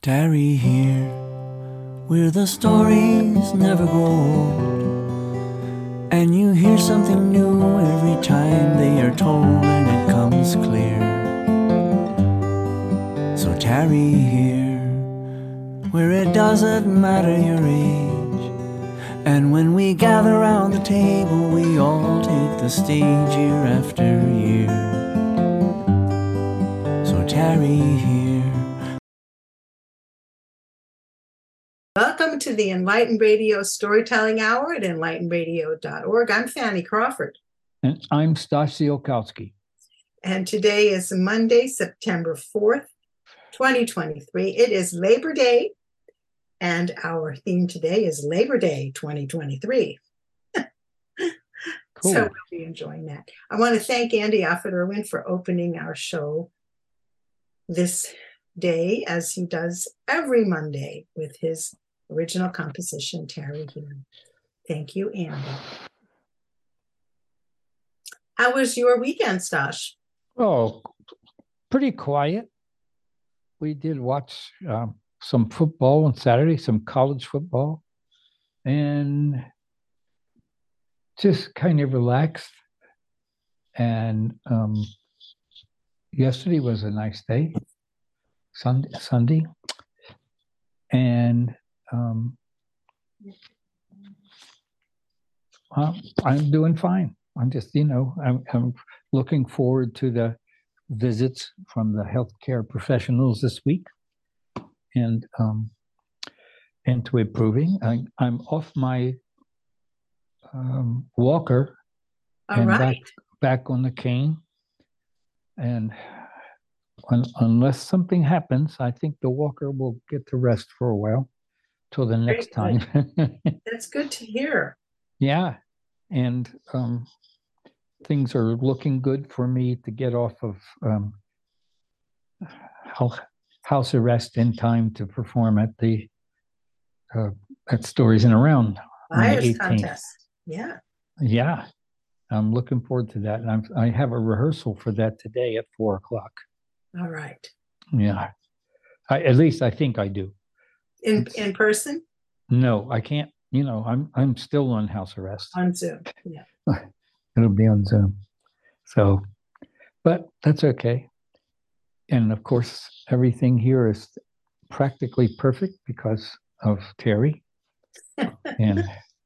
Tarry here, where the stories never grow old, and you hear something new every time they are told, and it comes clear. So tarry here, where it doesn't matter your age, and when we gather round the table, we all take the stage year after year. So tarry here. Welcome to the Enlightened Radio Storytelling Hour at enlightenradio.org. I'm Fanny Crawford. And I'm Stasi Olkowski. And today is Monday, September 4th, 2023. It is Labor Day, and our theme today is Labor Day 2023. Cool. So we'll be enjoying that. I want to thank Andy Offit-Irwin for opening our show this day, as he does every Monday with his original composition, Tarry Here. Thank you, Andy. How was your weekend, Stash? Oh, pretty quiet. We did watch some football on Saturday, some college football, and just kind of relaxed. And yesterday was a nice day, Sunday. And I'm doing fine. I'm just, I'm looking forward to the visits from the healthcare professionals this week, and to improving. I'm off my walker and back on the cane, and unless something happens, I think the walker will get to rest for a while till the next time. That's good to hear. Yeah, and things are looking good for me to get off of house arrest in time to perform at the at Stories in Around on the 18th. Contest. Yeah, I'm looking forward to that, and I have a rehearsal for that today at 4:00. All right. Yeah, at least I think I do. In person? No, I can't. I'm still on house arrest. On Zoom. Yeah. It'll be on Zoom. So, but that's okay. And of course, everything here is practically perfect because of Terry. And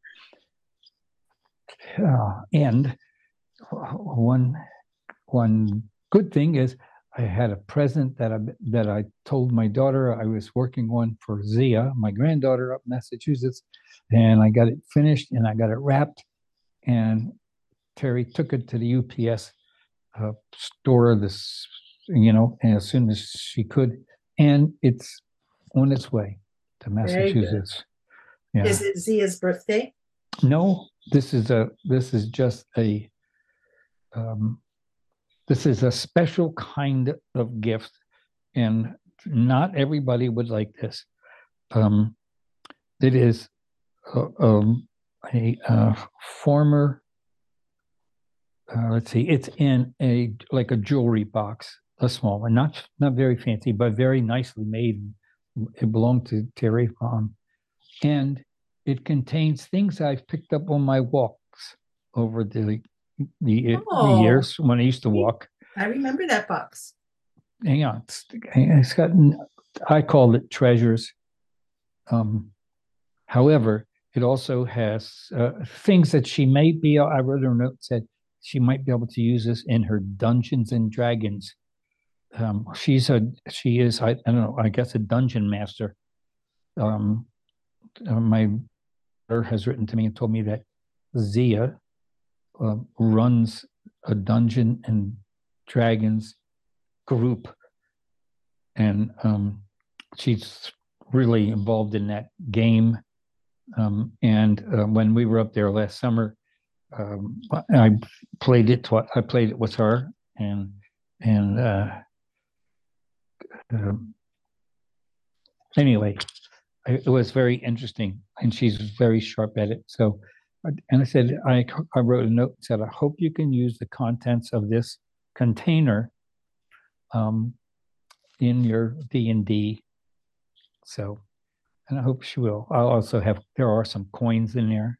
one good thing is I had a present that I told my daughter I was working on for Zia, my granddaughter up in Massachusetts, and I got it finished and I got it wrapped, and Terry took it to the UPS store as soon as she could, and it's on its way to Massachusetts. Yeah. Is it Zia's birthday? No, this is just a this is a special kind of gift, and not everybody would like this. It is a former. Let's see. It's in a jewelry box, a small one, not very fancy, but very nicely made. It belonged to Terry Fawn, and it contains things I've picked up on my walks over the years when I used to walk. I remember that box. Hang on, it's got. I called it treasures. However, it also has things that she may be. I wrote her note, said she might be able to use this in her Dungeons and Dragons. She is, I don't know, I guess a dungeon master. My daughter has written to me and told me that Zia runs a Dungeon and Dragons group, and she's really involved in that game. And when we were up there last summer, I played it with her, and anyway, it was very interesting, and she's very sharp at it. So, and I said, I wrote a note and said, I hope you can use the contents of this container in your D&D So, and I hope she will. I'll also have, there are some coins in there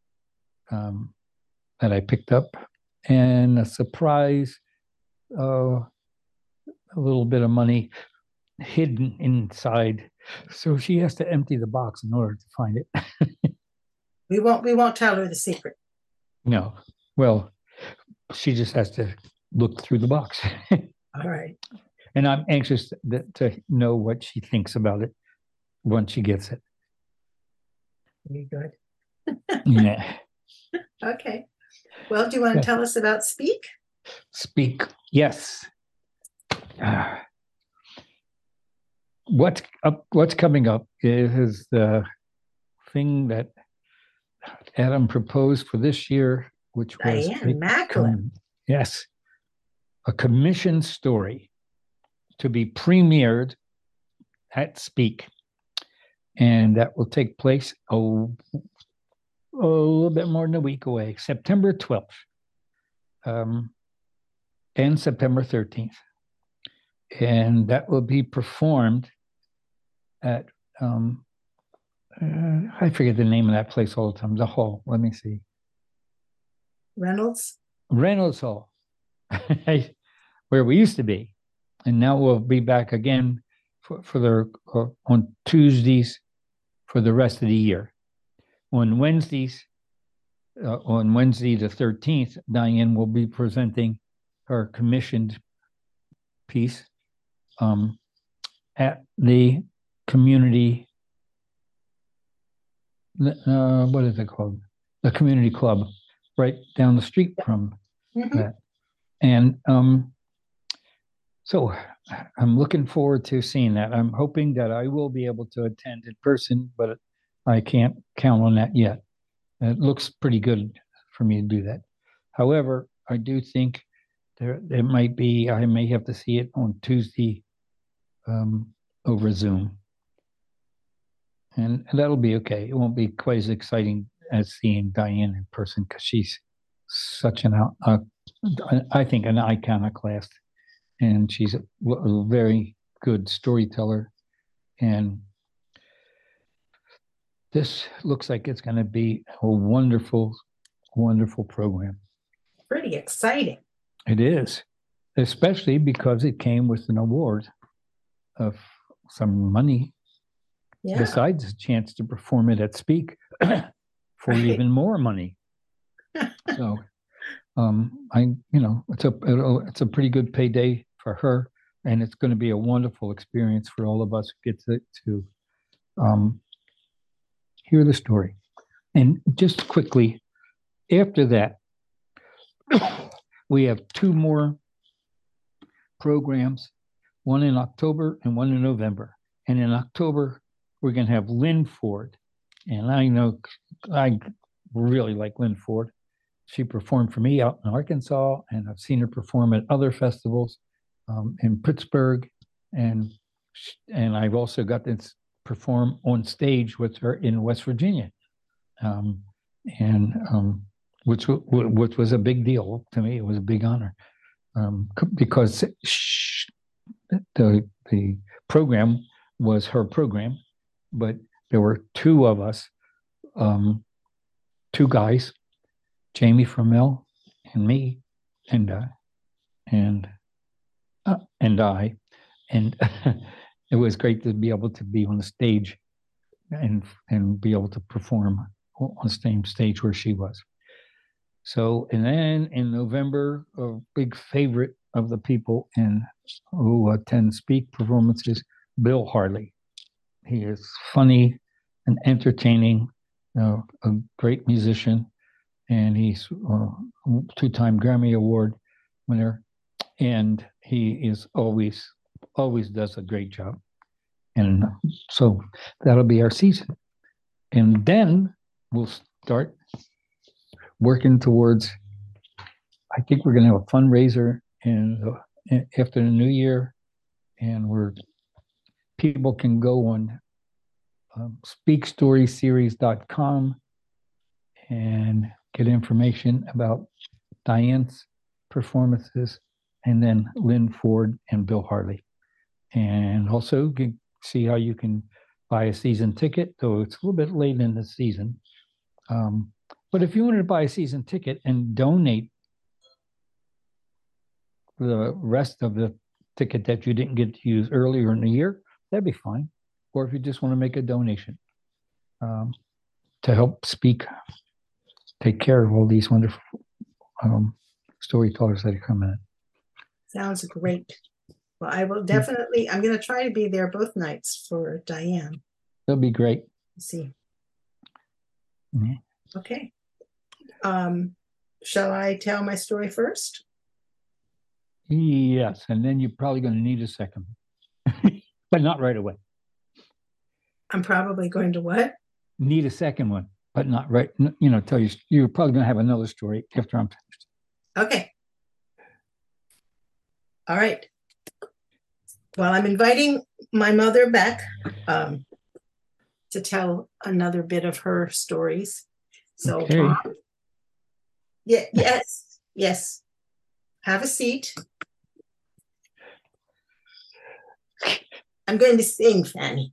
that I picked up, and a surprise, a little bit of money hidden inside. So she has to empty the box in order to find it. We won't tell her the secret. No. Well, she just has to look through the box. All right. And I'm anxious to know what she thinks about it once she gets it. Very good. Yeah. Okay. Well, do you want to tell us about Speak? Speak. Yes. What's coming up is the thing that Adam proposed for this year, which was Diane Macklin. Yes, a commissioned story to be premiered at Speak, and that will take place a little bit more than a week away, September 12th, and September 13th, and that will be performed at I forget the name of that place all the time. The hall. Let me see. Reynolds Hall, where we used to be, and now we'll be back again for the on Tuesdays for the rest of the year. On Wednesdays, on Wednesday the 13th, Diane will be presenting her commissioned piece at the community. What is it called? The community club, right down the street from that. And so I'm looking forward to seeing that. I'm hoping that I will be able to attend in person, but I can't count on that yet. It looks pretty good for me to do that. However, I do think there might be, I may have to see it on Tuesday over Zoom. And that'll be okay. It won't be quite as exciting as seeing Diane in person, because she's such I think an iconoclast, and she's a very good storyteller. And this looks like it's going to be a wonderful, wonderful program. Pretty exciting. It is, especially because it came with an award of some money. Yeah. Besides a chance to perform it at Speak for even more money. So, it's a pretty good payday for her, and it's going to be a wonderful experience for all of us who get to hear the story. And just quickly, after that, we have two more programs, one in October and one in November. And in October, we're going to have Lynn Ford. And I know I really like Lynn Ford. She performed for me out in Arkansas, and I've seen her perform at other festivals in Pittsburgh. And I've also got to perform on stage with her in West Virginia, which was a big deal to me. It was a big honor because the program was her program, but there were two of us, two guys, Jamie Fromell and me, and I, and it was great to be able to be on the stage and be able to perform on the same stage where she was. So, and then in November, a big favorite of the people who attend Speak performances, Bill Harley. He is funny and entertaining, a great musician, and he's a two-time Grammy Award winner, and he is always does a great job. And so that'll be our season. And then we'll start working towards, I think we're going to have a fundraiser after the new year, and people can go on speakstoryseries.com and get information about Diane's performances, and then Lynn Ford and Bill Harley. And also see how you can buy a season ticket, though it's a little bit late in the season. But if you wanted to buy a season ticket and donate the rest of the ticket that you didn't get to use earlier in the year, that'd be fine. Or if you just want to make a donation to help take care of all these wonderful storytellers that are coming in. Sounds great. Well, I will definitely, I'm going to try to be there both nights for Diane. That'll be great. Let's see. Mm-hmm. Okay. Shall I tell my story first? Yes, and then you're probably going to need a second, but not right away. I'm probably going to what? Need a second one, but not right. Tell you you're probably going to have another story after I'm finished. Okay. All right. Well, I'm inviting my mother back to tell another bit of her stories. So, okay. Yes. Have a seat. I'm going to sing, Fanny.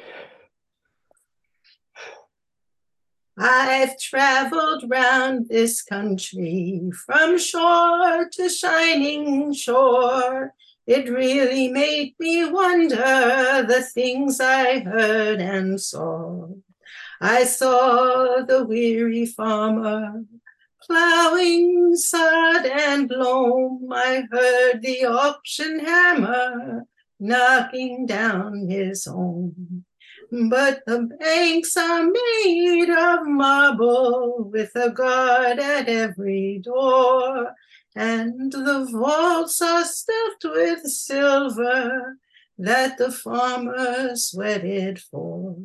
I've traveled round this country from shore to shining shore. It really made me wonder the things I heard and saw. I saw the weary farmer plowing sod and loam. I heard the auction hammer knocking down his home. But the banks are made of marble with a guard at every door, and the vaults are stuffed with silver that the farmer sweated for.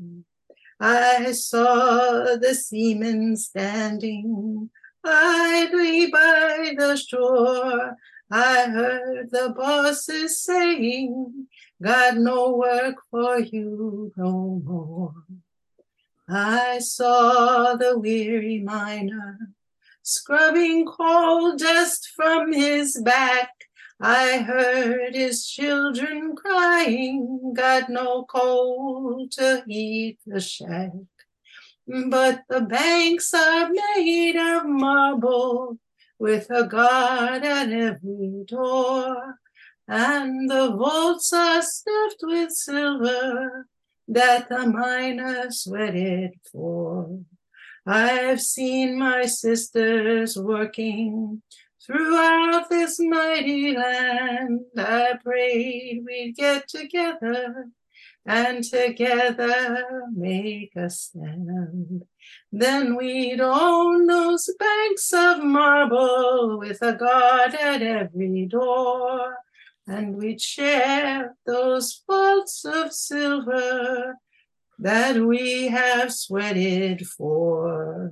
I saw the seamen standing idly by the shore. I heard the bosses saying, got no work for you no more. I saw the weary miner scrubbing coal dust from his back. I heard his children crying, got no coal to heat the shack. But the banks are made of marble with a guard at every door, and the vaults are stuffed with silver that the miner sweated for. I've seen my sisters working throughout this mighty land. I prayed we'd get together and together make a stand. Then we'd own those banks of marble with a guard at every door, and we'd share those vaults of silver that we have sweated for.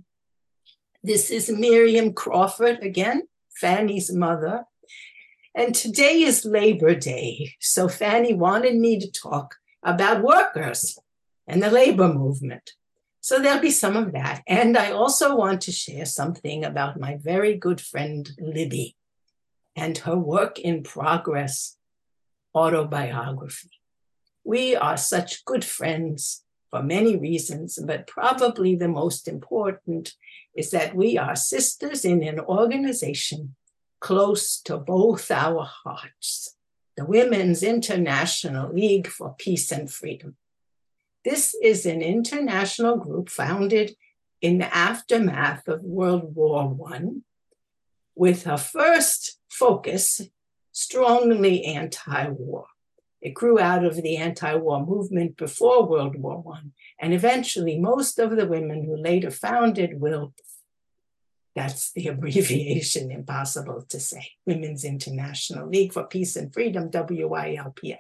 This is Miriam Crawford again, Fanny's mother. And today is Labor Day, so Fanny wanted me to talk about workers and the labor movement. So there'll be some of that. And I also want to share something about my very good friend, Libby, and her work in progress autobiography. We are such good friends for many reasons, but probably the most important is that we are sisters in an organization close to both our hearts, the Women's International League for Peace and Freedom. This is an international group founded in the aftermath of World War I, with a first focus strongly anti-war. It grew out of the anti-war movement before World War I, and eventually most of the women who later founded WILP, that's the abbreviation, impossible to say, Women's International League for Peace and Freedom, WILPF.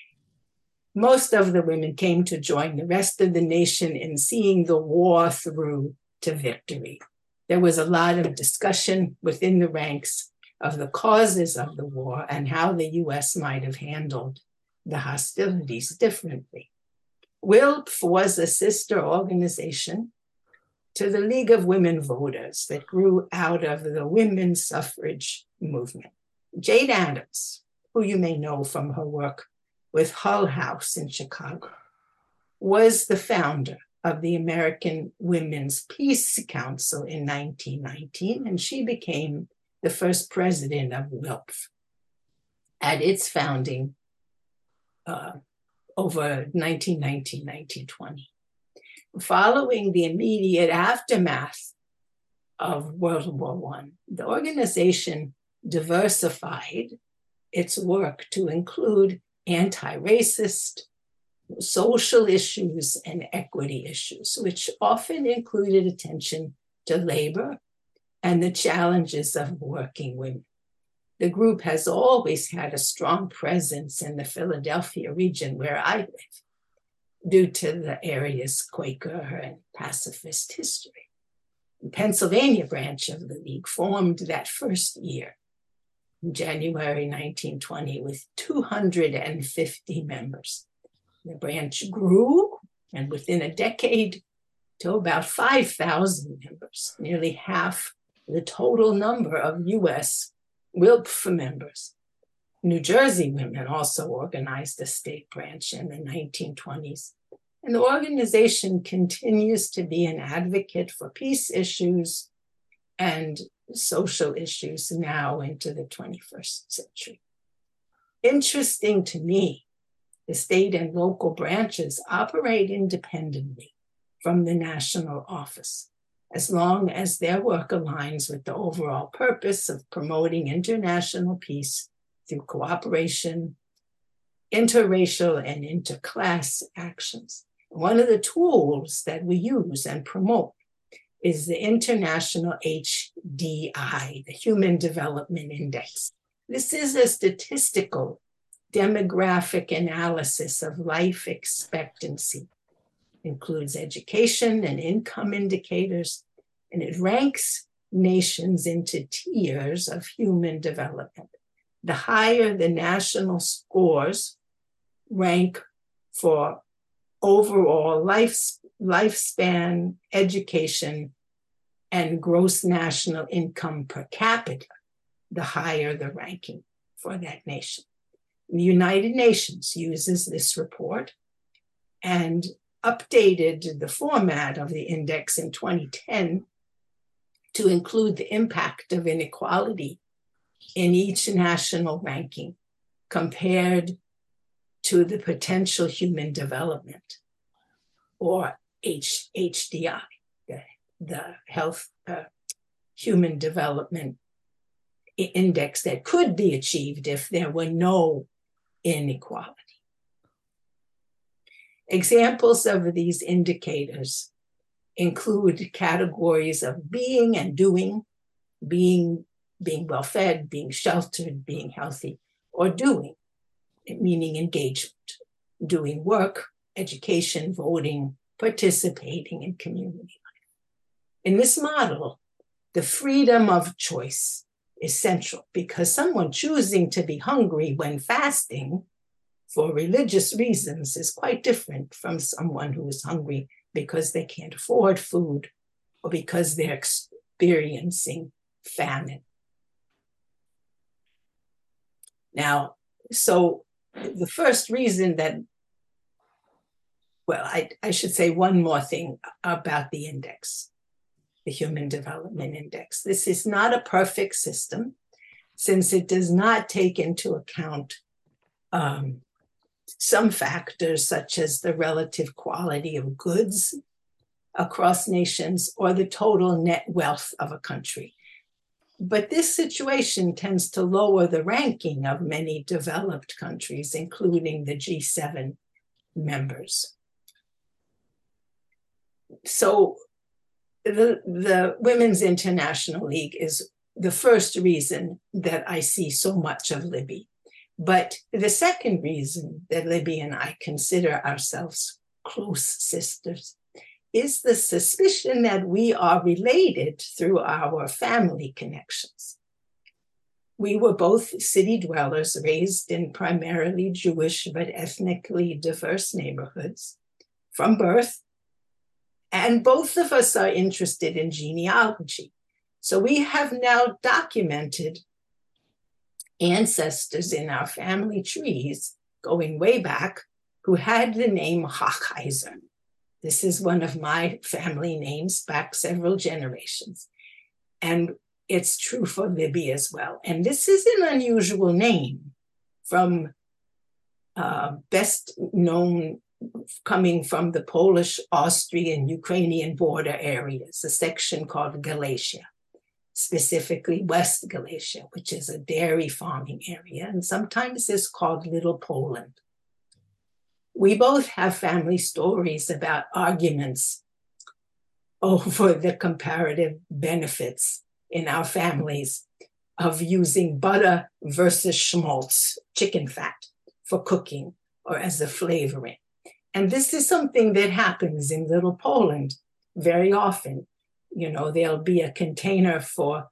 Most of the women came to join the rest of the nation in seeing the war through to victory. There was a lot of discussion within the ranks of the causes of the war and how the US might have handled the hostilities differently. WILP was a sister organization to the League of Women Voters that grew out of the women's suffrage movement. Jade Adams, who you may know from her work with Hull House in Chicago, was the founder of the American Women's Peace Council in 1919, and she became the first president of WILPF at its founding over 1919-1920. Following the immediate aftermath of World War I, the organization diversified its work to include anti-racist, social issues, and equity issues, which often included attention to labor and the challenges of working women. The group has always had a strong presence in the Philadelphia region where I live, due to the area's Quaker and pacifist history. The Pennsylvania branch of the League formed that first year, in January 1920, with 250 members. The branch grew, and within a decade, to about 5,000 members, nearly half the total number of U.S. WILPF members. New Jersey women also organized a state branch in the 1920s, and the organization continues to be an advocate for peace issues and social issues now into the 21st century. Interesting to me, the state and local branches operate independently from the national office, as long as their work aligns with the overall purpose of promoting international peace through cooperation, interracial and interclass actions. One of the tools that we use and promote is the International HDI, the Human Development Index. This is a statistical demographic analysis of life expectancy. It includes education and income indicators, and it ranks nations into tiers of human development. The higher the national scores rank for overall lifespan, education, and gross national income per capita, the higher the ranking for that nation. The United Nations uses this report and updated the format of the index in 2010 to include the impact of inequality in each national ranking compared to the potential human development, or HDI, the health human development index that could be achieved if there were no inequality. Examples of these indicators include categories of being and doing, being well-fed, being sheltered, being healthy, or doing, meaning engagement, doing work, education, voting, participating in community life. In this model, the freedom of choice is central, because someone choosing to be hungry when fasting for religious reasons is quite different from someone who is hungry because they can't afford food or because they're experiencing famine. Now, so the first reason that, well, I should say one more thing about the index, the Human Development Index. This is not a perfect system, since it does not take into account some factors such as the relative quality of goods across nations or the total net wealth of a country. But this situation tends to lower the ranking of many developed countries, including the G7 members. So the Women's International League is the first reason that I see so much of Libby. But the second reason that Libby and I consider ourselves close sisters is the suspicion that we are related through our family connections. We were both city dwellers raised in primarily Jewish but ethnically diverse neighborhoods from birth, and both of us are interested in genealogy. So we have now documented ancestors in our family trees going way back who had the name Hochheiser. This is one of my family names back several generations. And it's true for Libby as well. And this is an unusual name from best known coming from the Polish, Austrian, Ukrainian border areas, a section called Galicia, specifically West Galicia, which is a dairy farming area, and sometimes it's called Little Poland. We both have family stories about arguments over the comparative benefits in our families of using butter versus schmaltz, chicken fat, for cooking or as a flavoring. And this is something that happens in Little Poland very often. You know, there'll be a container for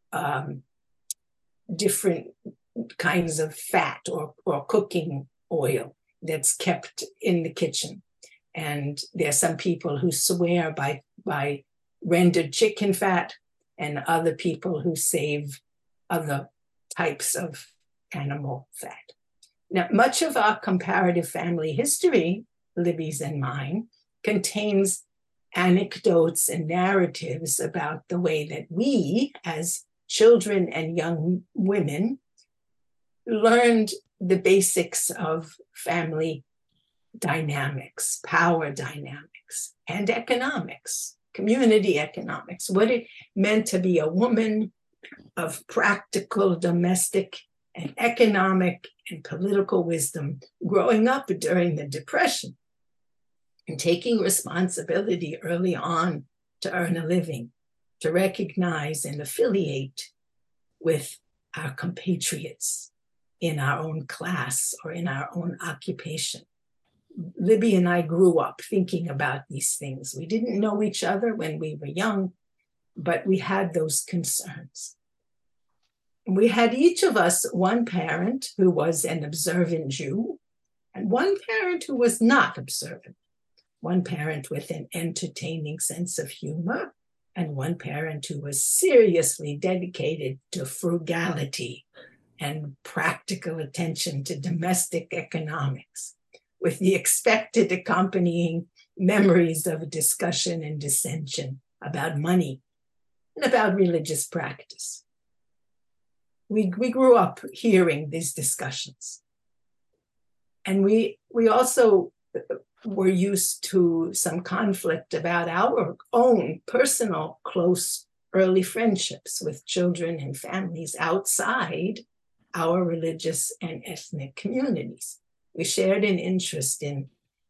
different kinds of fat or cooking oil that's kept in the kitchen. And there are some people who swear by rendered chicken fat, and other people who save other types of animal fat. Now, much of our comparative family history, Libby's and mine, contains anecdotes and narratives about the way that we, as children and young women, learned the basics of family dynamics, power dynamics, and economics, community economics, what it meant to be a woman of practical, domestic, and economic and political wisdom growing up during the Depression and taking responsibility early on to earn a living, to recognize and affiliate with our compatriots in our own class or in our own occupation. Libby and I grew up thinking about these things. We didn't know each other when we were young, but we had those concerns. We had each of us one parent who was an observant Jew and one parent who was not observant, one parent with an entertaining sense of humor, and one parent who was seriously dedicated to frugality and practical attention to domestic economics, with the expected accompanying memories of discussion and dissension about money and about religious practice. We grew up hearing these discussions. And we also were used to some conflict about our own personal, close, early friendships with children and families outside our religious and ethnic communities. We shared an interest in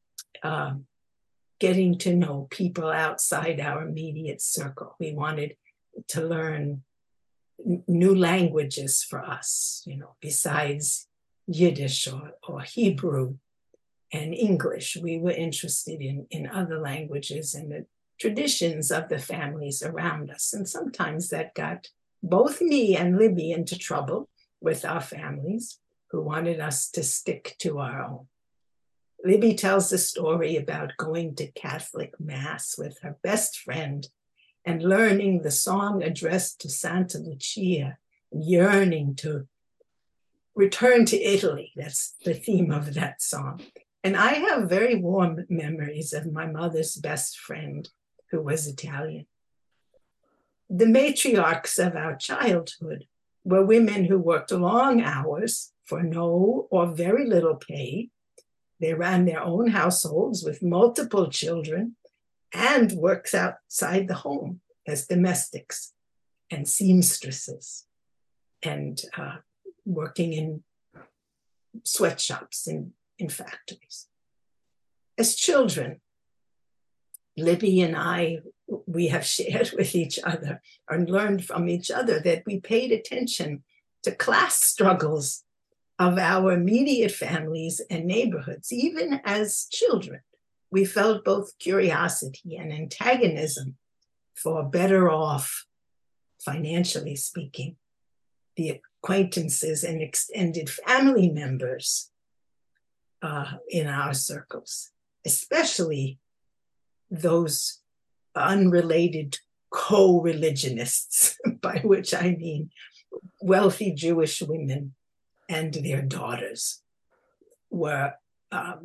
getting to know people outside our immediate circle. We wanted to learn new languages for us, you know, besides Yiddish or Hebrew and English. We were interested in other languages and the traditions of the families around us. And sometimes that got both me and Libby into trouble with our families, who wanted us to stick to our own. Libby tells a story about going to Catholic Mass with her best friend and learning the song addressed to Santa Lucia, yearning to return to Italy. That's the theme of that song. And I have very warm memories of my mother's best friend, who was Italian. The matriarchs of our childhood were women who worked long hours for no or very little pay. They ran their own households with multiple children and worked outside the home as domestics and seamstresses and working in sweatshops in factories. As children, Libby and I, we have shared with each other and learned from each other that we paid attention to class struggles of our immediate families and neighborhoods. Even as children, we felt both curiosity and antagonism for better off, financially speaking, the acquaintances and extended family members in our circles, especially those unrelated co-religionists, by which I mean wealthy Jewish women and their daughters, were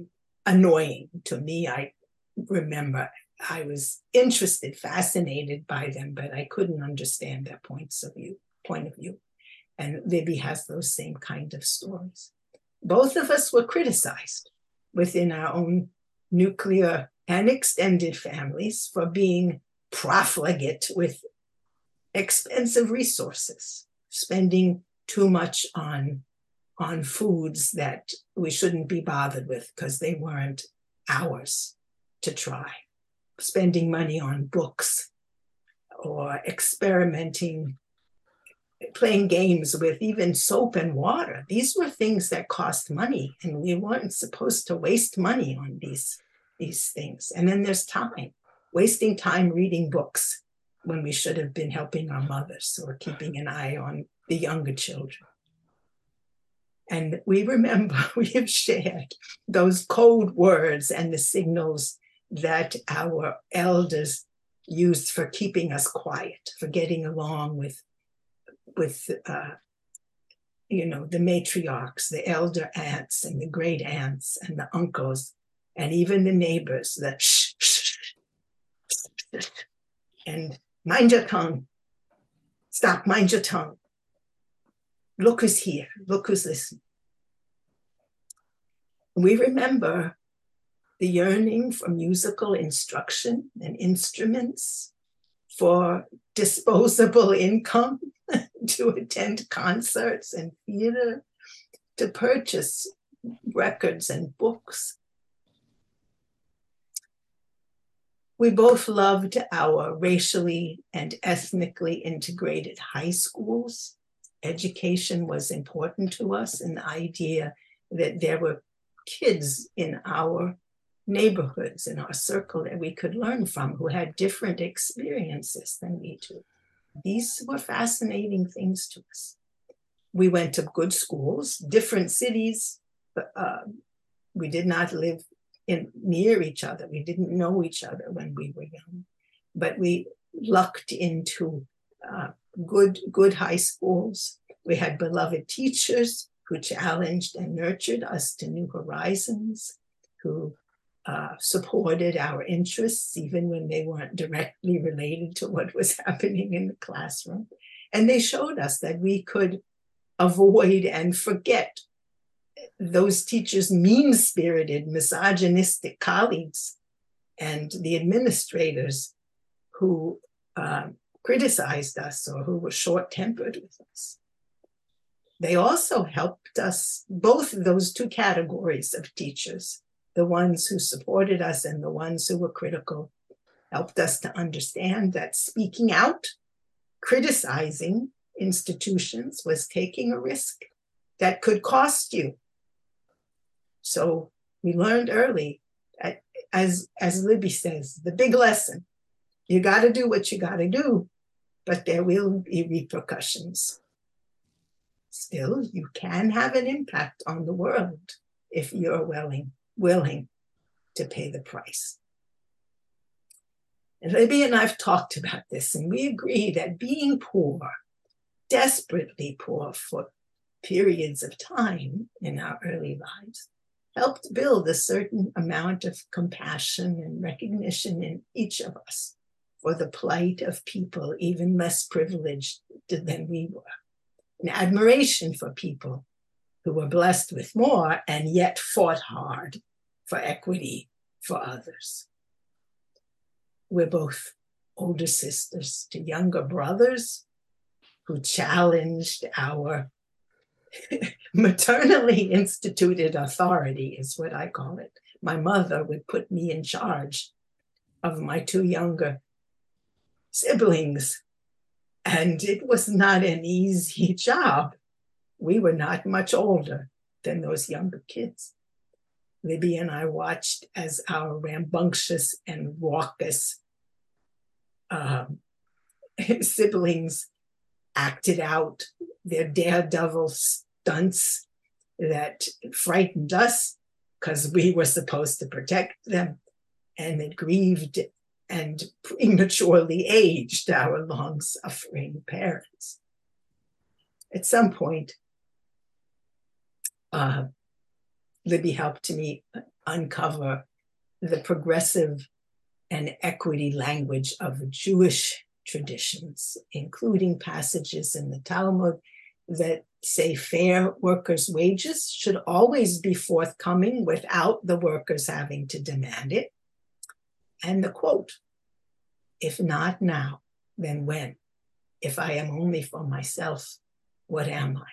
annoying to me. I remember I was interested, fascinated by them, but I couldn't understand their point of view. And Libby has those same kind of stories. Both of us were criticized within our own nuclear and extended families for being profligate with expensive resources, spending too much on foods that we shouldn't be bothered with because they weren't ours to try, spending money on books or experimenting, playing games with even soap and water. These were things that cost money, and we weren't supposed to waste money on these things. And then there's time, wasting time reading books when we should have been helping our mothers or keeping an eye on the younger children. And we remember we have shared those code words and the signals that our elders used for keeping us quiet, for getting along with the matriarchs, the elder aunts and the great aunts and the uncles, and even the neighbors, the shh, shh, shh, and mind your tongue. Stop, mind your tongue. Look who's here. Look who's listening. We remember the yearning for musical instruction and instruments, for disposable income to attend concerts and theater, to purchase records and books. We both loved our racially and ethnically integrated high schools. Education was important to us, and the idea that there were kids in our neighborhoods, in our circle, that we could learn from who had different experiences than we do. These were fascinating things to us. We went to good schools, different cities. We did not live near each other. We didn't know each other when we were young, but we lucked into good high schools. We had beloved teachers who challenged and nurtured us to new horizons, who supported our interests, even when they weren't directly related to what was happening in the classroom. And they showed us that we could avoid and forget those teachers' mean-spirited, misogynistic colleagues and the administrators who criticized us or who were short-tempered with us. They also helped us, both of those two categories of teachers, the ones who supported us and the ones who were critical, helped us to understand that speaking out, criticizing institutions was taking a risk that could cost you. So we learned early, as Libby says, the big lesson. You got to do what you got to do, but there will be repercussions. Still, you can have an impact on the world if you're willing to pay the price. And Libby and I've talked about this, and we agree that being poor, desperately poor for periods of time in our early lives, helped build a certain amount of compassion and recognition in each of us for the plight of people even less privileged than we were, an admiration for people who were blessed with more and yet fought hard for equity for others. We're both older sisters to younger brothers who challenged our maternally instituted authority, is what I call it. My mother would put me in charge of my two younger siblings, and it was not an easy job. We were not much older than those younger kids. Libby and I watched as our rambunctious and raucous siblings acted out their daredevil stunts that frightened us because we were supposed to protect them, and it grieved and prematurely aged our long-suffering parents. At some point, Libby helped me uncover the progressive and equity language of Jewish traditions, including passages in the Talmud that say fair workers' wages should always be forthcoming without the workers having to demand it. And the quote, "If not now, then when? If I am only for myself, what am I?"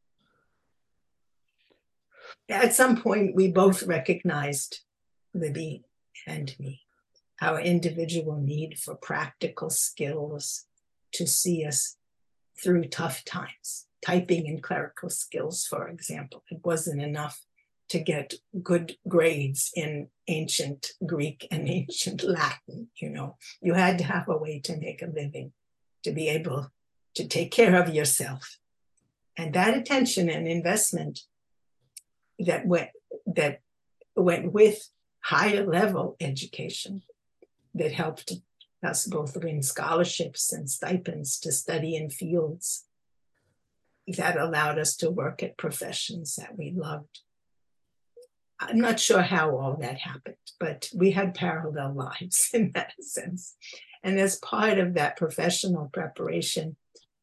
At some point, we both recognized, Libby and me, our individual need for practical skills to see us through tough times. Typing and clerical skills, for example. It wasn't enough to get good grades in ancient Greek and ancient Latin. You had to have a way to make a living, to be able to take care of yourself. And that attention and investment that went with higher level education that helped us both win scholarships and stipends to study in fields that allowed us to work at professions that we loved. I'm not sure how all that happened, but we had parallel lives in that sense. And as part of that professional preparation,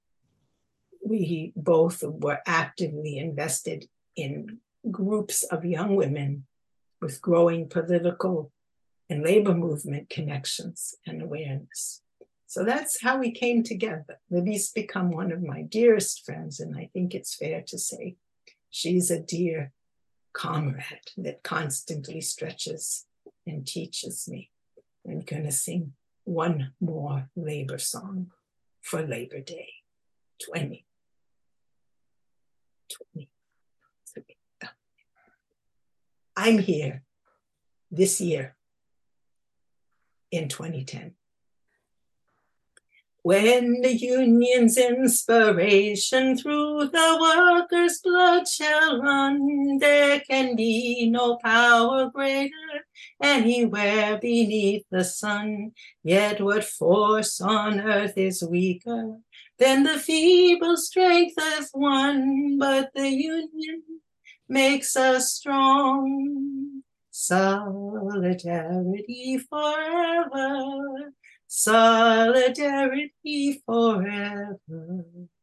we both were actively invested in groups of young women with growing political and labor movement connections and awareness. So that's how we came together. Libby's become one of my dearest friends, and I think it's fair to say she's a dear comrade that constantly stretches and teaches me. I'm going to sing one more labor song for Labor Day 2023. I'm here this year in 2010. When the union's inspiration through the workers' blood shall run, there can be no power greater anywhere beneath the sun. Yet what force on earth is weaker than the feeble strength of one? But the union makes us strong. Solidarity forever. Solidarity forever.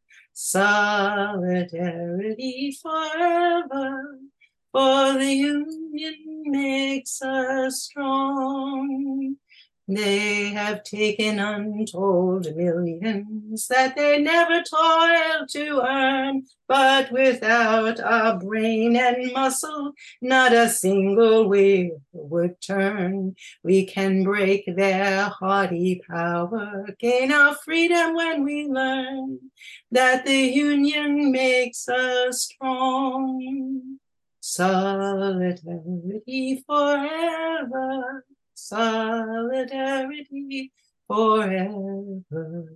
Solidarity forever. For the union makes us strong. They have taken untold millions that they never toiled to earn, but without our brain and muscle, not a single wheel would turn. We can break their haughty power, gain our freedom when we learn that the union makes us strong. Solidarity forever. Solidarity forever.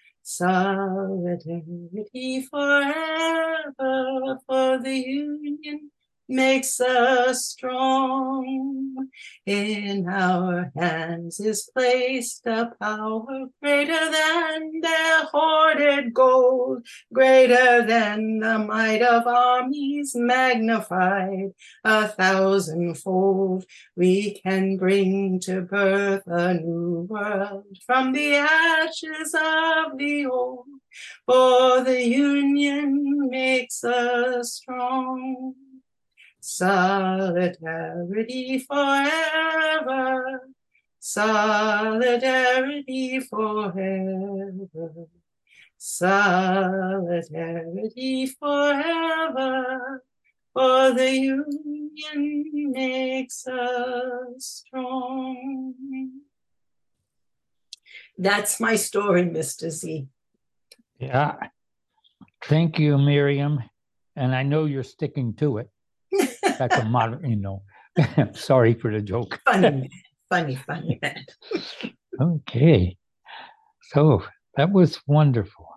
Solidarity forever. For the union makes us strong. In our hands is placed a power greater than their hoarded gold, greater than the might of armies magnified 1,000-fold. We can bring to birth a new world from the ashes of the old, for the union makes us strong. Solidarity forever. Solidarity forever. Solidarity forever. For the union makes us strong. That's my story, Mr. Z. Yeah. Thank you, Miriam. And I know you're sticking to it. That's a modern, sorry for the joke. Funny man. Okay. So that was wonderful.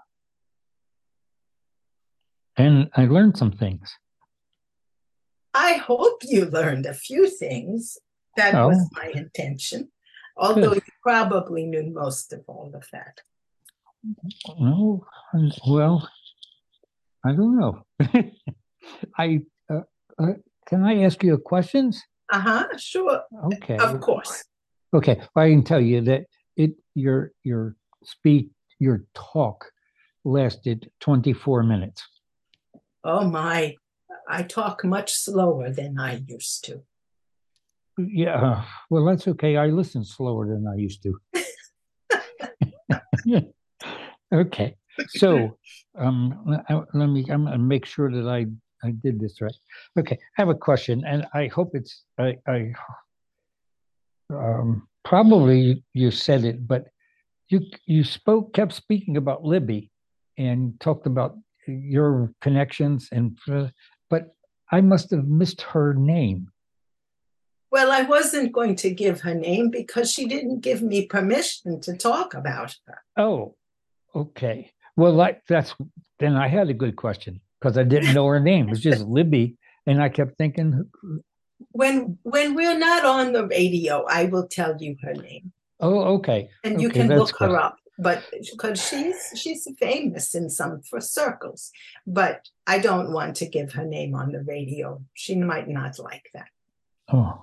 And I learned some things. I hope you learned a few things. That was my intention. Although you probably knew most of all of that. No, well, I don't know. Can I ask you questions? Sure. Okay. Of course. Okay. Well, I can tell you that your speech, your talk lasted 24 minutes. Oh my, I talk much slower than I used to. Yeah. Well, that's okay. I listen slower than I used to. Okay. So, I'm gonna make sure that I did this right. Okay. I have a question, and I hope it's probably you said it, but you kept speaking about Libby and talked about your connections but I must have missed her name. Well, I wasn't going to give her name because she didn't give me permission to talk about her. Oh, okay. Well, that's then I had a good question because I didn't know her name. It was just Libby, and I kept thinking, When we're not on the radio, I will tell you her name. oh, okay. And you Okay, can that's look good. her up, but because she's famous in some for circles, but I don't want to give her name on the radio. She might not like that. Oh,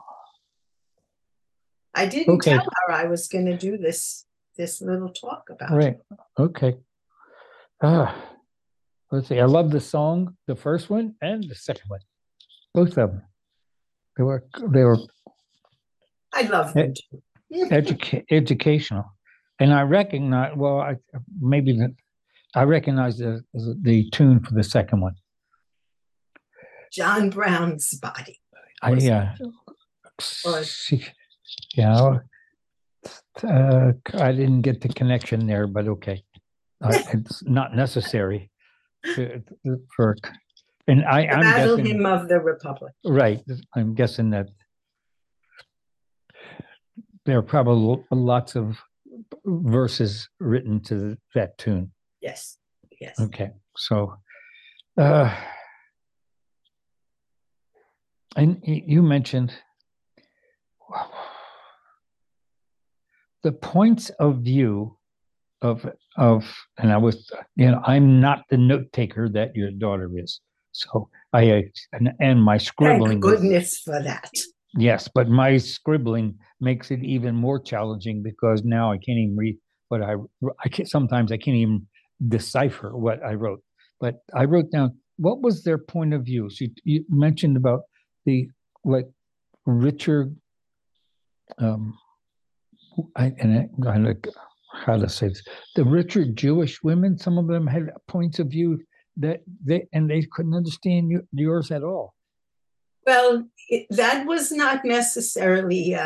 I didn't okay. tell her I was going to do this little talk about Right. it. Okay. Let's see. I love the song, the first one and the second one, both of them. They were I love them too. educational, and I recognize. Well, I recognize the tune for the second one. John Brown's Body. I didn't get the connection there, but okay, it's not necessary for. And I'm Battle guessing, Hymn of the Republic. Right. I'm guessing that there are probably lots of verses written to that tune. Yes. Yes. Okay. So, and you mentioned the points of view of, and I'm not the note taker that your daughter is. So and my scribbling. Thank goodness for that. Yes, but my scribbling makes it even more challenging because now I can't even read what sometimes I can't even decipher what I wrote. But I wrote down, what was their point of view? So you mentioned about the richer, how to say this, the richer Jewish women. Some of them had points of view that they couldn't understand yours at all. Well, that was not necessarily.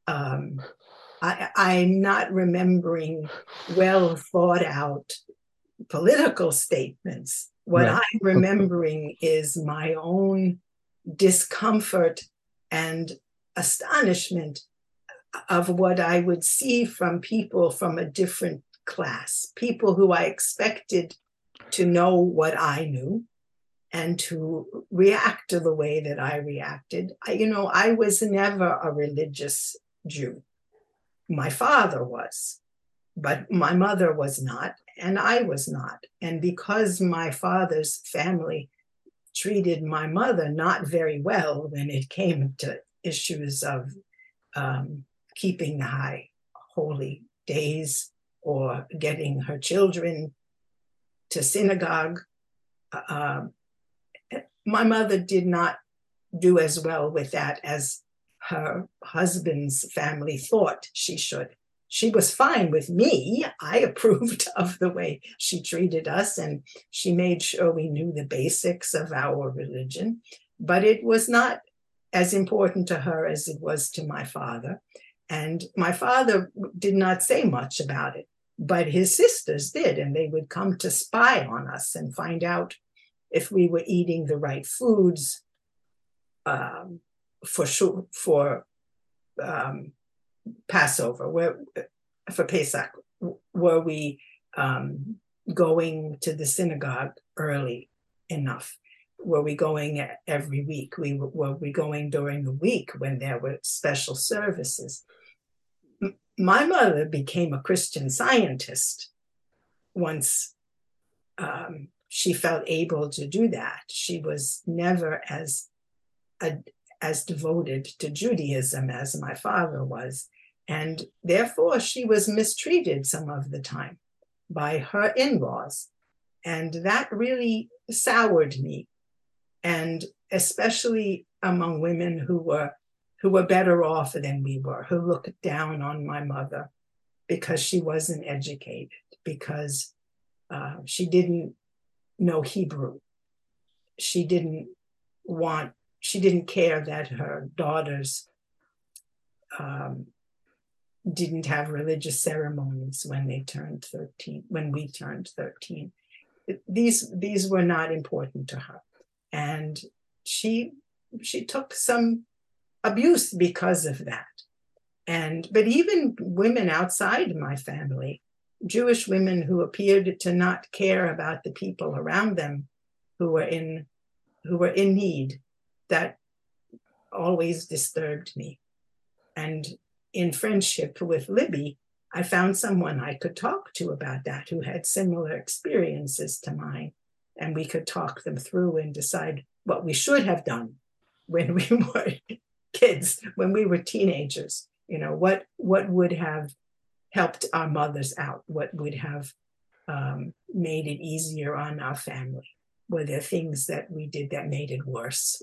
I'm not remembering well thought out political statements. What Right. I'm remembering is my own discomfort and astonishment of what I would see from people from a different class, people who I expected to know what I knew and to react to the way that I reacted. I was never a religious Jew. My father was, but my mother was not, and I was not. And because my father's family treated my mother not very well when it came to issues of keeping the high holy days or getting her children to synagogue, my mother did not do as well with that as her husband's family thought she should. She was fine with me. I approved of the way she treated us, and she made sure we knew the basics of our religion. But it was not as important to her as it was to my father. And my father did not say much about it, but his sisters did, and they would come to spy on us and find out if we were eating the right foods for Passover, for Pesach. Were we going to the synagogue early enough? Were we going every week? Were we going during the week when there were special services? My mother became a Christian Scientist once she felt able to do that. She was never as as devoted to Judaism as my father was. And therefore, she was mistreated some of the time by her in-laws. And that really soured me. And especially among women who were better off than we were, who looked down on my mother because she wasn't educated, because she didn't know Hebrew. She didn't care that her daughters didn't have religious ceremonies when we turned 13. These were not important to her. And she took some abuse because of that. But even women outside my family, Jewish women who appeared to not care about the people around them who were in need, that always disturbed me. And in friendship with Libby, I found someone I could talk to about that, who had similar experiences to mine. And we could talk them through and decide what we should have done when we were kids, when we were teenagers. What would have helped our mothers out? What would have made it easier on our family? Were there things that we did that made it worse?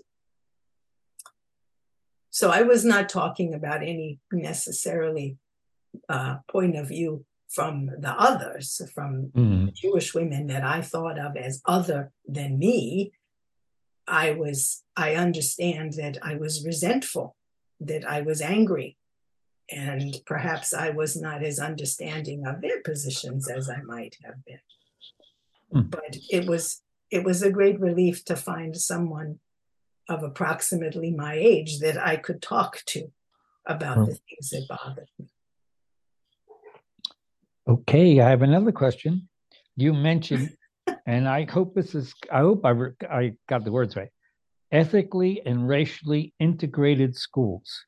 So I was not talking about any necessarily point of view from the others, from Jewish women that I thought of as other than me. I understand that I was resentful, that I was angry, and perhaps I was not as understanding of their positions as I might have been. But it was a great relief to find someone of approximately my age that I could talk to about the things that bothered me. Okay, I have another question. You mentioned, and I hope I got the words right, ethically and racially integrated schools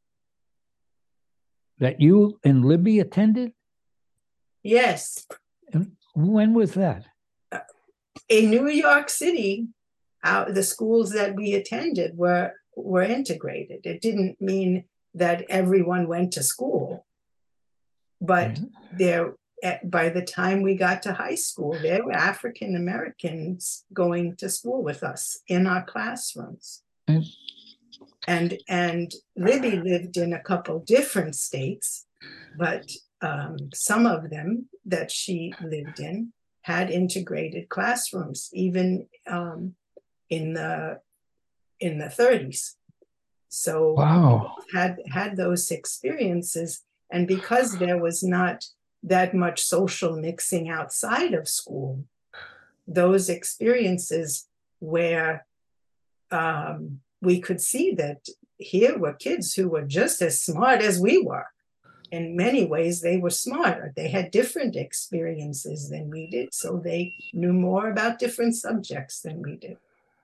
that you and Libby attended? Yes. And when was that? In New York City, the schools that we attended were integrated. It didn't mean that everyone went to school, but by the time we got to high school, there were African Americans going to school with us in our classrooms. And Libby lived in a couple different states, but some of them that she lived in had integrated classrooms, even in the 30s. So wow. had those experiences. And because there was not that much social mixing outside of school, those experiences where we could see that here were kids who were just as smart as we were. In many ways, they were smarter. They had different experiences than we did, so they knew more about different subjects than we did.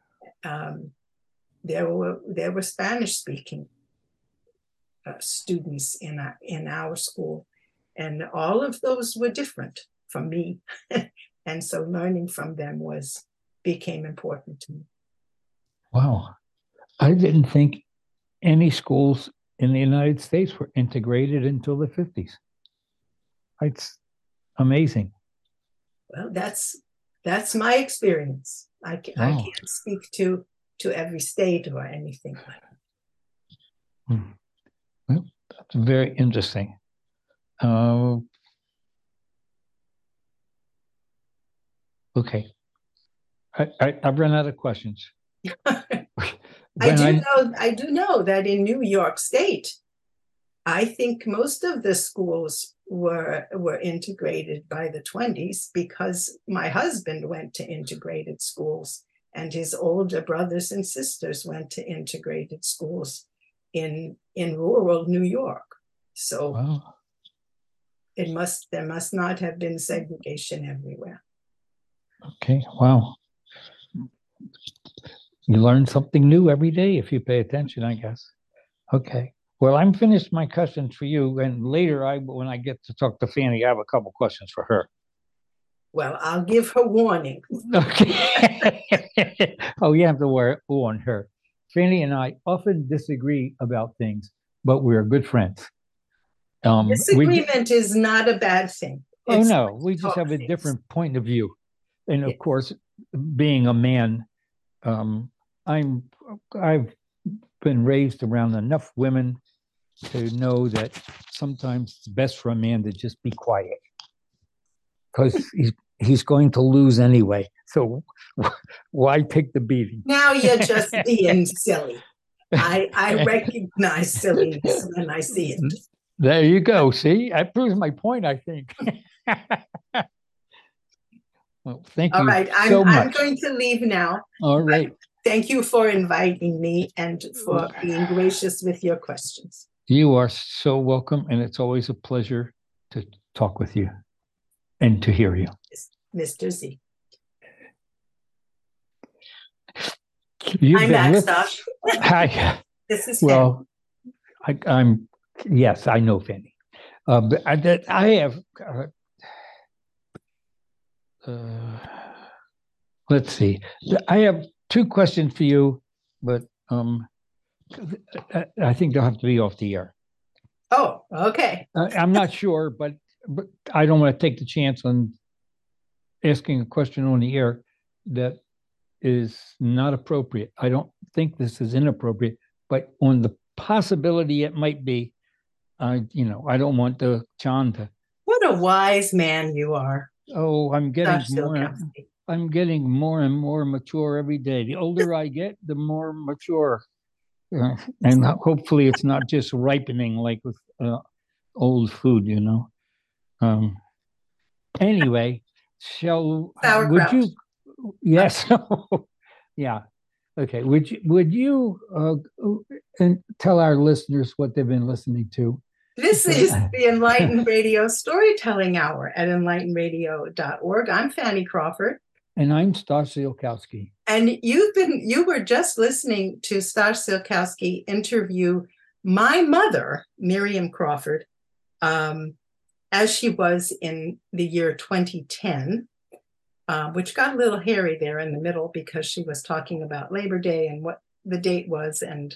There were Spanish-speaking students in our school, and all of those were different from me, and so learning from them became important to me. Wow, I didn't think any schools in the United States were integrated until the 50s. It's amazing. Well, that's my experience. I can't speak to every state or anything like that. Well, that's very interesting. Okay. I've run out of questions. I do know that in New York State, I think most of the schools were integrated by the 20s, because my husband went to integrated schools and his older brothers and sisters went to integrated schools in rural New York. So there must not have been segregation everywhere. Okay, wow. You learn something new every day if you pay attention, I guess. Okay. Well, I'm finished my questions for you, and later, when I get to talk to Fanny, I have a couple questions for her. Well, I'll give her warning. Okay. Oh, you have to warn her. Fanny and I often disagree about things, but we're good friends. Disagreement is not a bad thing. Oh It's no, we just talk have a things. different point of view. And of Yes. course, being a man, I've been raised around enough women to know that sometimes it's best for a man to just be quiet because he's going to lose anyway. So why take the beating? Now you're just being silly. I recognize silliness when I see it. There you go. See, that proves my point, I think. Well, thank All you right, so I'm much. going to leave now. All right. Thank you for inviting me and for being gracious with your questions. You are so welcome, and it's always a pleasure to talk with you and to hear you. Mr. Z. You've I'm been back, with- Stosh. Hi. This is Well, I'm yes, I know, Fanny. But I have. Let's see. I have two questions for you, but I think they'll have to be off the air. Oh, okay. I'm not sure, but I don't want to take the chance on asking a question on the air that is not appropriate. I don't think this is inappropriate, but on the possibility it might be, I don't want John to. What a wise man you are. Oh, I'm getting Stosh more. Silkowski. I'm getting more and more mature every day. The older I get, the more mature. And hopefully it's not just ripening like with old food, Anyway, would you? Yes. Yeah. Okay. Would you and tell our listeners what they've been listening to? This is the Enlightened Radio Storytelling Hour at enlightenradio.org. I'm Fanny Crawford. And I'm Stosh Silkowski. And you were just listening to Stosh Silkowski interview my mother, Miriam Crawford, as she was in the year 2010, which got a little hairy there in the middle because she was talking about Labor Day and what the date was. And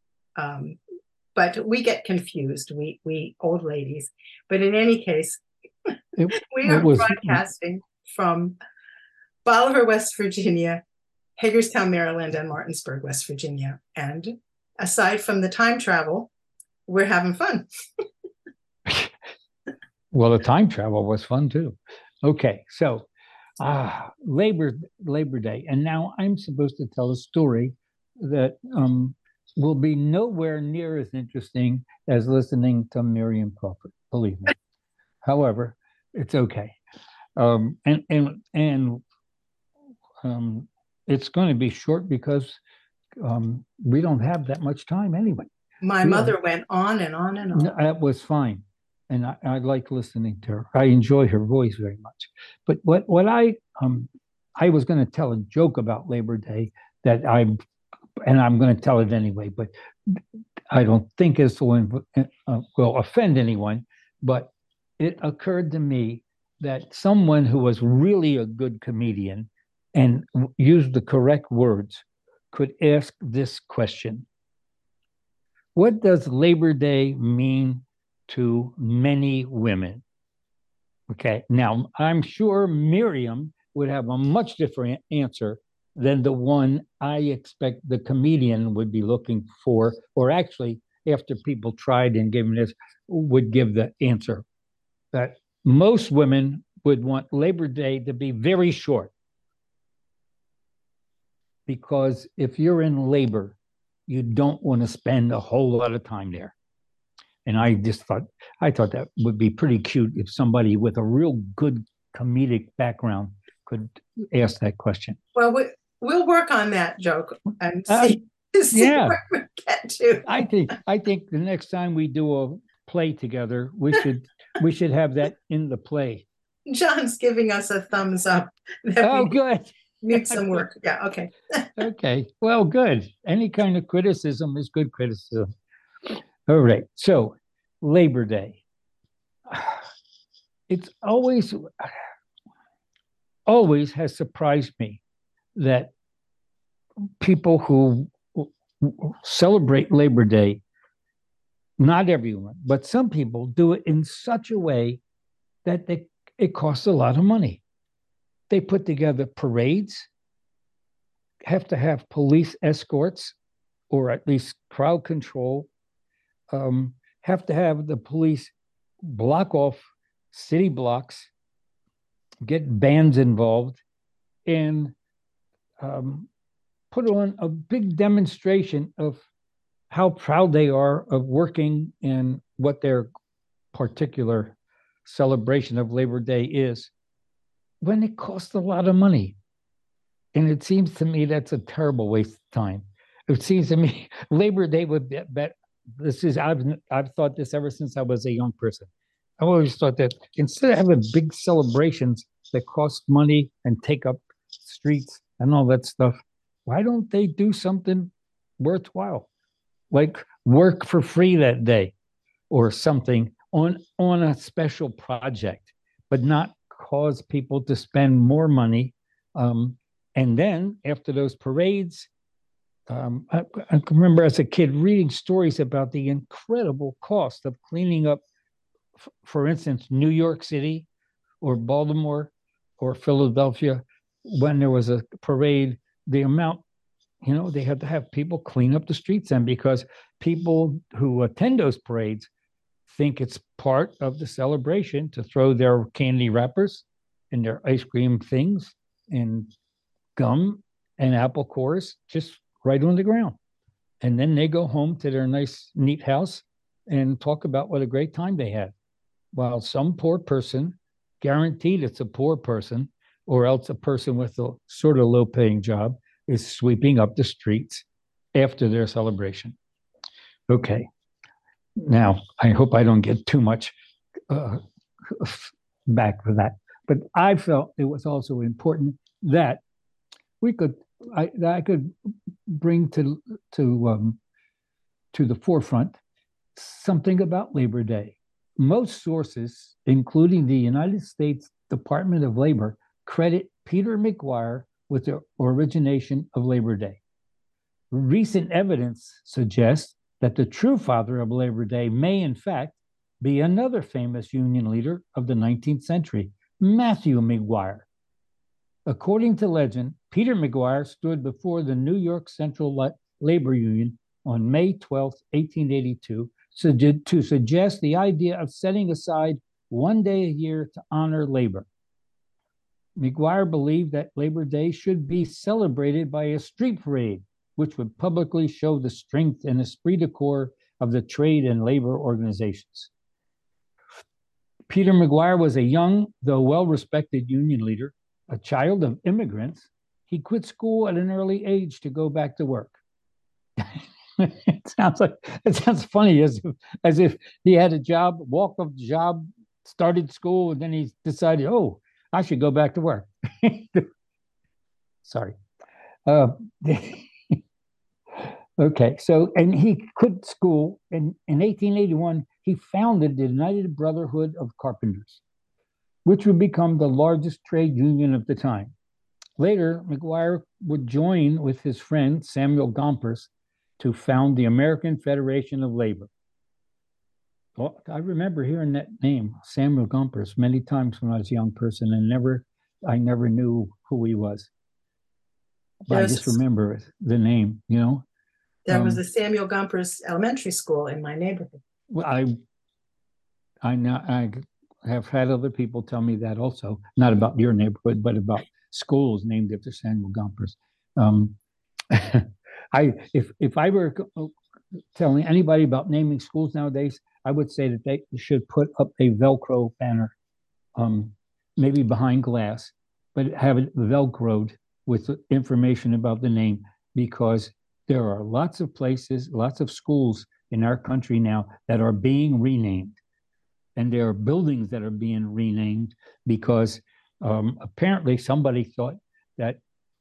but we get confused, we old ladies. But in any case, we are broadcasting from Bolivar, West Virginia, Hagerstown, Maryland, and Martinsburg, West Virginia. And aside from the time travel, we're having fun. Well, the time travel was fun too. Okay, so Labor Day, and now I'm supposed to tell a story that will be nowhere near as interesting as listening to Miriam Crawford. Believe me. However, it's okay, and it's going to be short because we don't have that much time anyway. My mother went on and on and on. That was fine. And I like listening to her. I enjoy her voice very much. But what I was going to tell a joke about Labor Day that I'm going to tell it anyway, but I don't think this will offend anyone. But it occurred to me that someone who was really a good comedian and used the correct words could ask this question. What does Labor Day mean to many women? Okay, now I'm sure Miriam would have a much different answer than the one I expect the comedian would be looking for, or actually, after people tried and gave this, would give the answer that most women would want Labor Day to be very short. Because if you're in labor, you don't want to spend a whole lot of time there. And I thought that would be pretty cute if somebody with a real good comedic background could ask that question. Well, we'll work on that joke and see where we get to. I think the next time we do a play together, we should have that in the play. John's giving us a thumbs up. Good. Need some work. Yeah, okay. Okay. Well, good. Any kind of criticism is good criticism. All right. So, Labor Day. It's always has surprised me that people who celebrate Labor Day, not everyone, but some people do it in such a way that it costs a lot of money. They put together parades, have to have police escorts, or at least crowd control, have to have the police block off city blocks, get bands involved, and put on a big demonstration of how proud they are of working and what their particular celebration of Labor Day is, when it costs a lot of money. And it seems to me that's a terrible waste of time. It seems to me Labor Day would be better. I've thought this ever since I was a young person. I always thought that instead of having big celebrations that cost money and take up streets and all that stuff, why don't they do something worthwhile, like work for free that day or something on a special project, but not cause people to spend more money. And then after those parades, I can remember as a kid reading stories about the incredible cost of cleaning up, for instance, New York City or Baltimore or Philadelphia. When there was a parade, the amount, they had to have people clean up the streets, and because people who attend those parades think it's part of the celebration to throw their candy wrappers and their ice cream things and gum and apple cores just right on the ground. And then they go home to their nice, neat house and talk about what a great time they had. While some poor person, guaranteed it's a poor person, or else a person with a sort of low-paying job, is sweeping up the streets after their celebration. Okay. Now, I hope I don't get too much back for that. But I felt it was also important that I could bring to the forefront something about Labor Day. Most sources, including the United States Department of Labor, credit Peter McGuire with the origination of Labor Day. Recent evidence suggests that the true father of Labor Day may, in fact, be another famous union leader of the 19th century, Matthew McGuire. According to legend, Peter McGuire stood before the New York Central Labor Union on May 12, 1882, to suggest the idea of setting aside one day a year to honor labor. McGuire believed that Labor Day should be celebrated by a street parade, which would publicly show the strength and esprit de corps of the trade and labor organizations. Peter McGuire was a young, though well-respected union leader, a child of immigrants. He quit school at an early age to go back to work. It sounds funny, as if he had a job, walked off the job, started school, and then he decided, oh, I should go back to work. Sorry. Okay, so, and he quit school. In 1881, he founded the United Brotherhood of Carpenters, which would become the largest trade union of the time. Later, McGuire would join with his friend Samuel Gompers to found the American Federation of Labor. Well, I remember hearing that name, Samuel Gompers, many times when I was a young person, and I never knew who he was. But I just remember the name, There was a Samuel Gompers Elementary School in my neighborhood. Well, I have had other people tell me that also, not about your neighborhood, but about schools named after Samuel Gompers. If I were telling anybody about naming schools nowadays, I would say that they should put up a Velcro banner, maybe behind glass, but have it Velcroed with information about the name, because there are lots of places, lots of schools in our country now that are being renamed. And there are buildings that are being renamed because apparently somebody thought that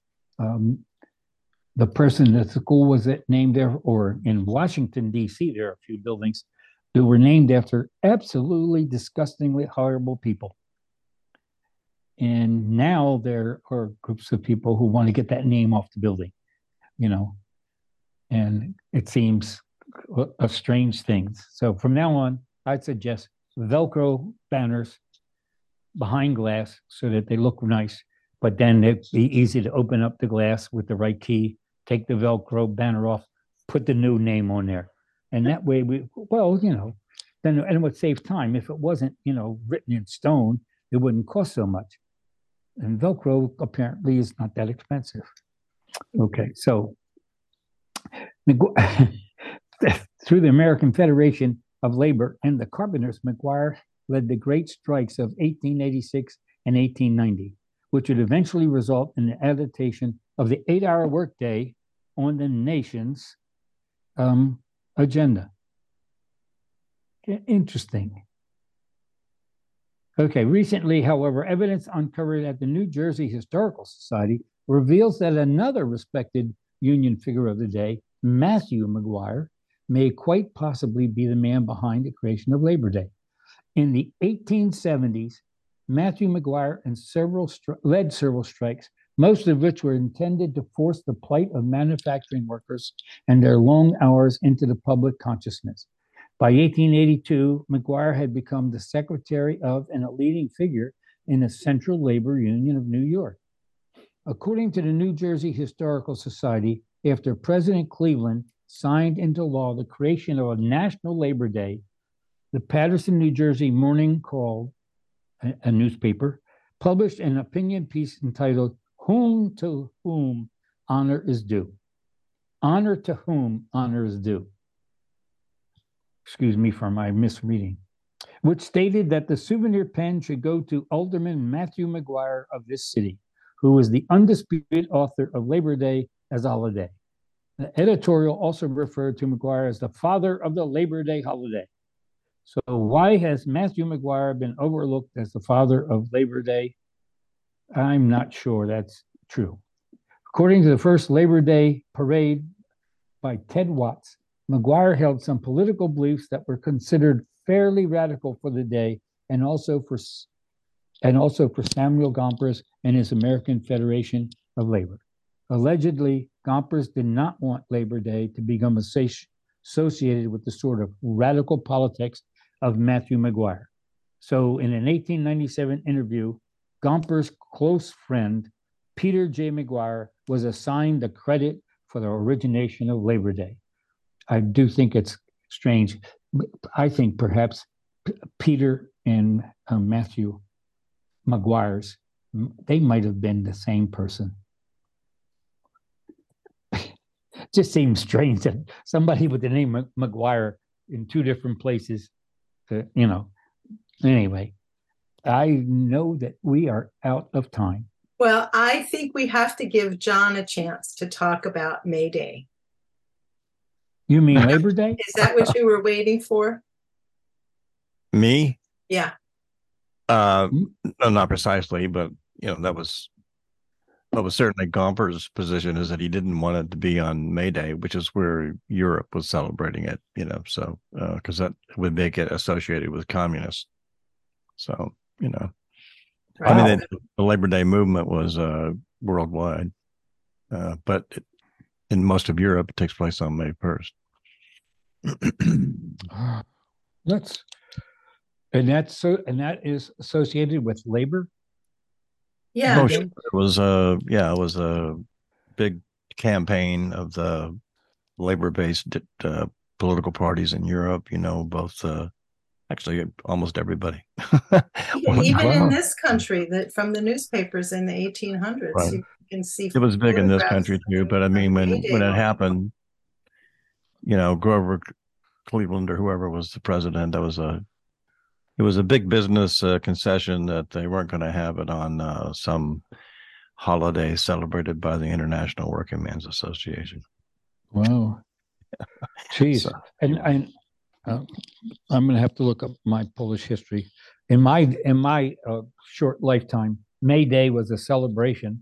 the person that the school was named there, or in Washington, D.C., there are a few buildings that were named after absolutely disgustingly horrible people. And now there are groups of people who want to get that name off the building, and it seems a strange thing. So from now on, I'd suggest Velcro banners behind glass so that they look nice, but then it'd be easy to open up the glass with the right key, take the Velcro banner off, put the new name on there. And that way then it would save time. If it wasn't, written in stone, it wouldn't cost so much. And Velcro apparently is not that expensive. Okay, so through the American Federation of Labor and the Carpenters, McGuire led the great strikes of 1886 and 1890, which would eventually result in the adaptation of the 8-hour workday on the nation's agenda. Interesting. Okay, recently, however, evidence uncovered at the New Jersey Historical Society reveals that another respected union figure of the day, Matthew McGuire, may quite possibly be the man behind the creation of Labor Day. In the 1870s, Matthew McGuire led several strikes, most of which were intended to force the plight of manufacturing workers and their long hours into the public consciousness. By 1882, McGuire had become the secretary of and a leading figure in the Central Labor Union of New York. According to the New Jersey Historical Society, after President Cleveland signed into law the creation of a National Labor Day, the Paterson, New Jersey Morning Call, a newspaper, published an opinion piece entitled, "Whom to Whom Honor is Due." Honor to whom honor is due. Excuse me for my misreading, which stated that the souvenir pen should go to Alderman Matthew McGuire of this city, who was the undisputed author of Labor Day as a holiday. The editorial also referred to McGuire as the father of the Labor Day holiday. So why has Matthew McGuire been overlooked as the father of Labor Day? I'm not sure that's true. According to the first Labor Day parade by Ted Watts, McGuire held some political beliefs that were considered fairly radical for the day, and also for Samuel Gompers and his American Federation of Labor. Allegedly, Gompers did not want Labor Day to become associated with the sort of radical politics of Matthew McGuire. So in an 1897 interview, Gompers' close friend, Peter J. McGuire, was assigned the credit for the origination of Labor Day. I do think it's strange. I think perhaps Peter and Matthew McGuire's, they might have been the same person. Just seems strange that somebody with the name McGuire in two different places, Anyway, I know that we are out of time. Well, I think we have to give John a chance to talk about May Day. You mean Labor Day? Is that what you were waiting for? Me? Yeah. No, not precisely, but that was certainly Gomper's position, is that he didn't want it to be on May Day, which is where Europe was celebrating it, so because that would make it associated with communists. So, Wow. I mean, the Labor Day movement was worldwide, but in most of Europe, it takes place on May 1st. And that is associated with labor. Yeah. It was a big campaign of the labor-based political parties in Europe. Both actually almost everybody. Even in this country, that from the newspapers in the 1800s, right. You can see it was big in this country too. But I mean, when it happened, Grover Cleveland or whoever was the president, it was a big business concession that they weren't going to have it on some holiday celebrated by the International Working Men's Association. Wow. Jeez. So, and I'm going to have to look up my Polish history. In my short lifetime, May Day was a celebration,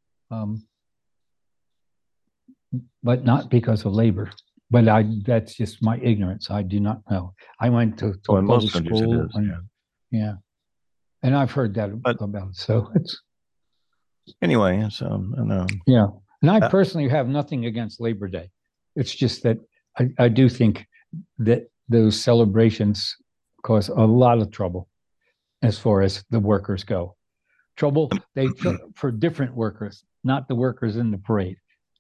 but not because of labor. But that's just my ignorance. I do not know. I went to Polish school. Yeah. And I've heard that about it. So it's anyway. So yeah. And I personally have nothing against Labor Day. It's just that I do think that those celebrations cause a lot of trouble as far as the workers go. Trouble for different workers, not the workers in the parade.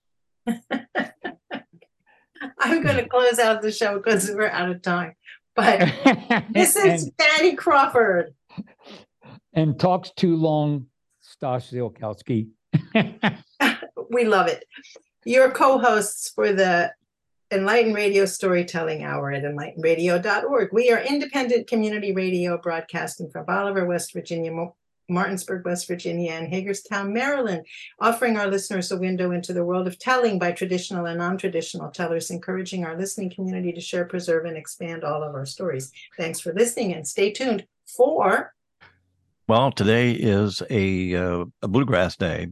I'm going to close out the show because we're out of time. But this is Danny Crawford. And talks too long, Stash Zielkowski. We love it. Your co-hosts for the Enlightened Radio Storytelling Hour at enlightenradio.org. We are independent community radio broadcasting from Bolivar, West Virginia, Martinsburg, West Virginia, and Hagerstown, Maryland, offering our listeners a window into the world of telling by traditional and non-traditional tellers, encouraging our listening community to share, preserve, and expand all of our stories. Thanks for listening, and stay tuned for... Well, today is a Bluegrass Day,